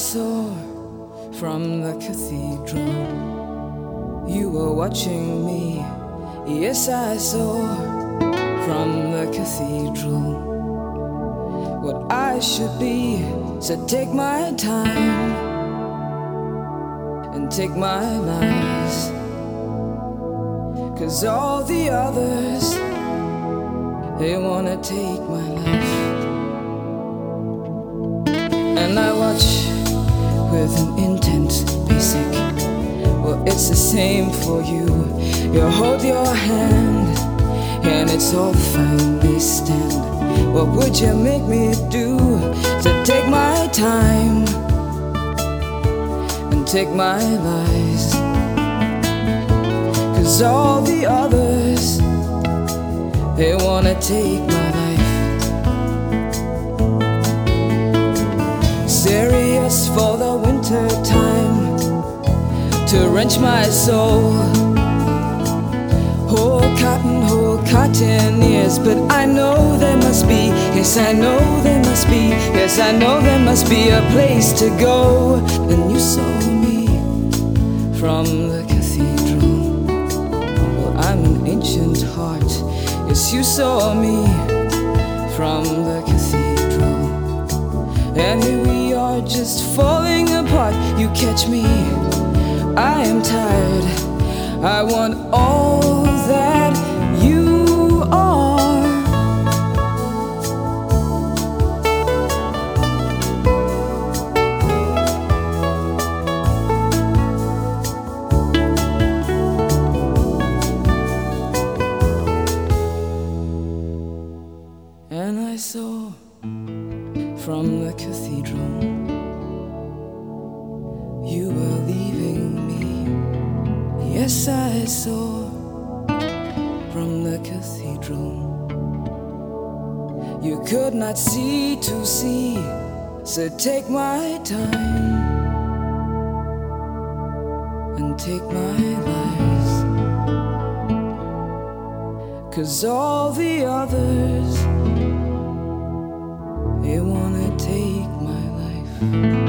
saw from the cathedral. You were watching me. Yes, I saw from the cathedral what I should be. So take my time and take my lies, 'cause all the others, they wanna take my life. And I watch with an intense basic. Well, it's the same for you. You hold your hand and it's all fine, they stand. What would you make me do to take my time and take my lies? 'Cause all the others, they wanna take my life. Serious for the winter time, to wrench my soul. Whole cotton ears, but I know there must be, yes I know there must be, yes I know there must be a place to go. Then you saw me from the cathedral. Well, I'm an ancient heart. Yes, you saw me from the cathedral. And here we are just falling apart. You catch me, I am tired. I want all that you are. And I saw from the cathedral you were leaving me. Yes, I saw from the cathedral. You could not see to see, so take my time and take my lies, 'cause all the others, they wanna take my life.